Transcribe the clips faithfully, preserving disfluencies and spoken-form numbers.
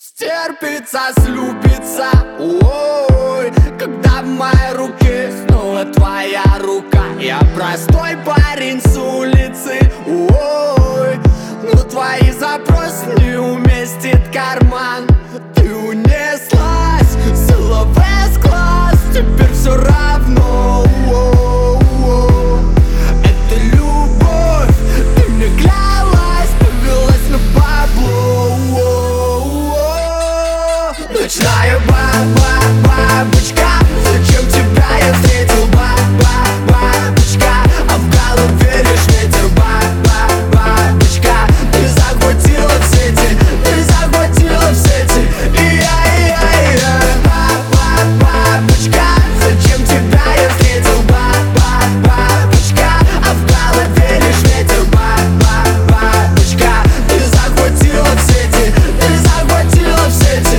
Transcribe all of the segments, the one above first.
Стерпится, слюбится, ой, когда в моей руке снова твоя рука. Я простой парень с улицы, ой, но твои запросы не уместит карман. Ты унеслась, силовая склад, теперь все равно. Это любовь, ты мне клялась, повелась на бабло. Ночная баба-бабочка, зачем тебя я встретил, баба-бабочка, а в голове лишь ветер, баба-бабочка. Ты захватила в сети, ты захватила в сети, и-я-я-я. Баба-бабочка, зачем тебя я встретил, баба-бабочка, а в голове лишь ветер, баба-бабочка. Ты захватила в сети, ты захватила в сети,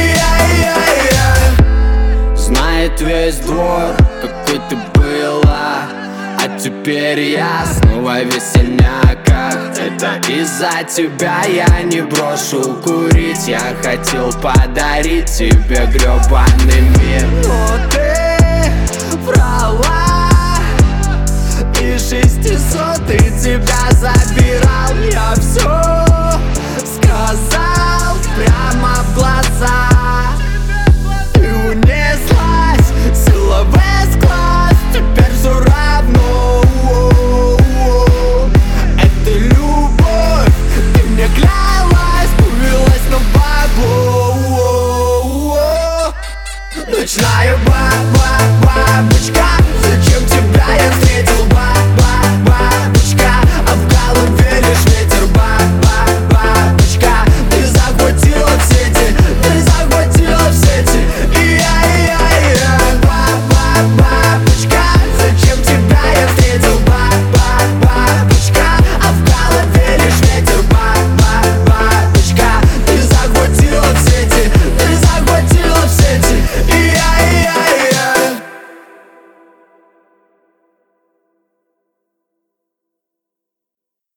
знает весь двор, какой ты была, а теперь я снова в весельняках. Это из-за тебя я не брошу курить. Я хотел подарить тебе гребаный мир, но ты врала, и шестисотый тебя забирал. Я все сказал прямо в глаза.